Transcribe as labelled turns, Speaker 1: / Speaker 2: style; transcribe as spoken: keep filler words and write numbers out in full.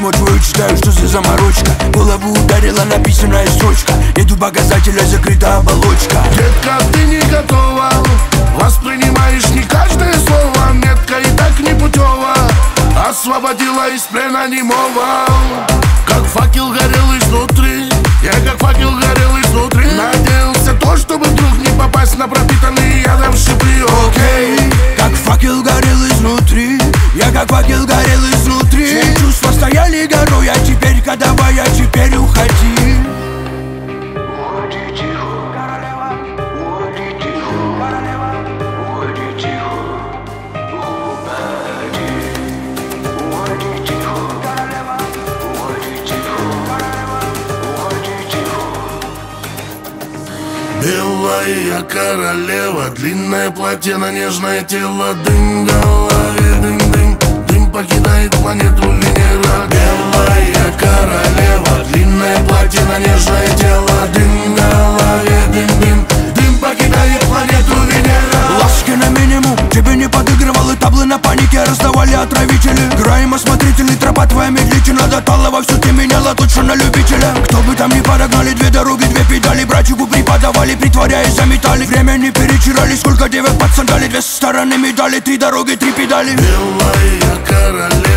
Speaker 1: Просматриваю, читаю, что за заморочка. Голову ударила написанная строчка. Нету показателя, закрыта оболочка.
Speaker 2: Детка, ты не готова, воспринимаешь не каждое слово. Метка и так не путева, освободила из плена немого. Как факел горел изнутри, я как факел горел изнутри. Надеялся то, чтобы вдруг не попасть на пропитанные ядом шипы. Окей,
Speaker 1: как факел горел изнутри, я как факел горел изнутри. Все чувства стояли горой, а теперь кодовая, теперь уходи.
Speaker 2: Белая королева, длинное платье на нежное тело. Дым в голове, дым-дым, дым покидает планету Венера. Белая королева, длинное платье на нежное тело. Дым в голове, дым-дым, дым покидает планету Венера.
Speaker 1: Ласки на минимум, тебе не подыгрывал, и таблы на панике раздавали отравители. Граем осмотрительный, тропа твоя медлительно до талого, все ты меняла точно на любителя. Кто бы там ни подогнали, две дороги, две педали. Братику преподавали, притворяясь за металли. Время не перечирали, сколько девок под сандали. Две стороны медали, три дороги, три педали.
Speaker 2: Белая королева,